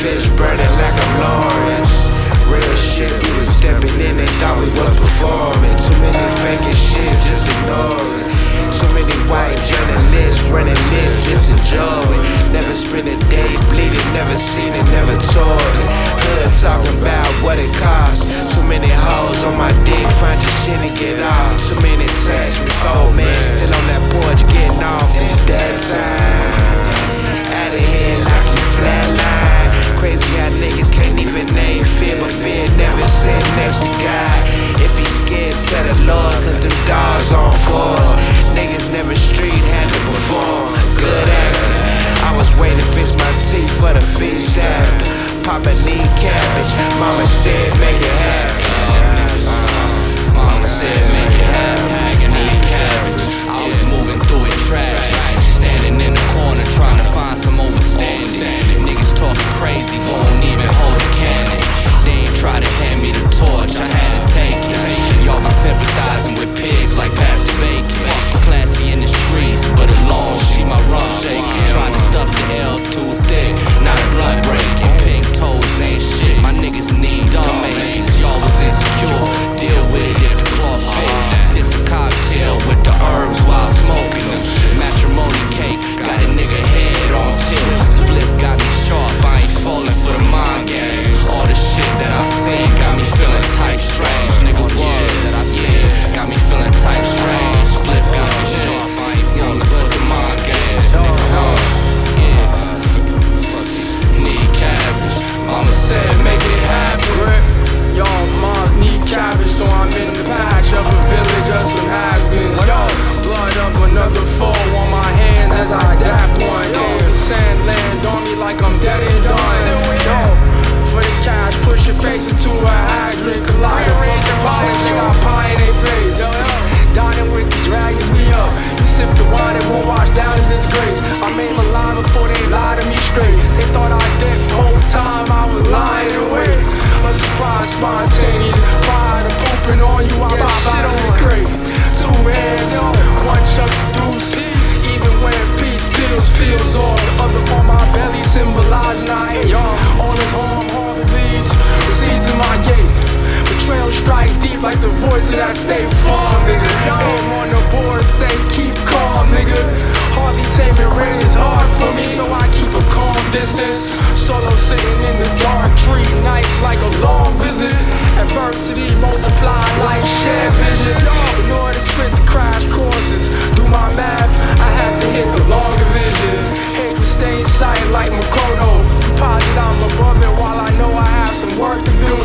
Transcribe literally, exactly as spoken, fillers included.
fish burning like I'm Lawrence. Real shit, we was stepping in and thought we was performing. Too many faking shit, just ignore us. Too many white journalists running lists, just enjoy it. Never spent a day bleeding, never seen it, never toured it. Hood talking about what it costs. Too many hoes on my dick, find your shit and get off. Too many attachments, old man still on that porch getting off. It's that time. Outta here like you flatline. Crazy how niggas can't even name fear, but fear never sit next to God. If he scared, tell the Lord, cause them dogs on fours. Niggas never street had to perform. Good acting. I was waiting to fix my teeth for the feast after. Papa need cabbage. Mama said make it happen. Mama said make it happen. Need cabbage. I was moving through it trash. Standing in the corner trying to find some overstanding. Niggas talking crazy, won't even hold a cannon. They ain't try to hand me the torch, I had to take it. Y'all been sympathizing with pigs like Pastor Bacon. Classy in the streets, but alone, she my rum shaking. Trying to stuff the L too thick, not a blunt breaking. Pink toes ain't shit, my niggas need dumb makers. Y'all was insecure, deal with it if the cloth fit. Sip the cocktail with the herbs while smoking them. Matrimony cake, got a nigga head on tilt. Spliff got me sharp, I ain't falling for the mind games. All the shit that I seen got me feeling type strange. Nigga, word that I seen got me feeling type strange. Spliff got me sharp, I ain't falling for the mind games. Nigga, word, yeah. Need cabbage, mama said make it happen. Yo, moms need cabbage, so I'm in the patch of a village of some has-beens. Yo, blood of another foe on my hands as I adapt one. Yo, the sand land on me like I'm dead and done. Yo, for the cash, push your face into a hydrant collider. Fuck the pilots, they got pie in their face. Yo, yo, dining with the dragons, we up. You sip the wine, it won't wash down in disgrace. I made my line before they lied to me straight. They thought I dipped the whole time, I was lying away. A surprise, spontaneous pride of pooping on you, I pop shit on the crate. Two hands, one chuck the deuce. Even when peace peels, feels off. The other on my belly symbolizing I ate. All this harm, harm leaves, the seeds in my gate. Betrayal strike deep like the voice of that State Farm, nigga. Aim on the board, say keep calm, nigga. Hardly taming rain is hard for me, so I keep a calm distance. Solo sitting in the dark, treat nights like a long visit. Adversity multiplied like shared visions. In order to split the crash courses, do my math, I had to hit the long division. Hate to stay in sight like Makoto. Deposit I'm above it while I know I have some work to do.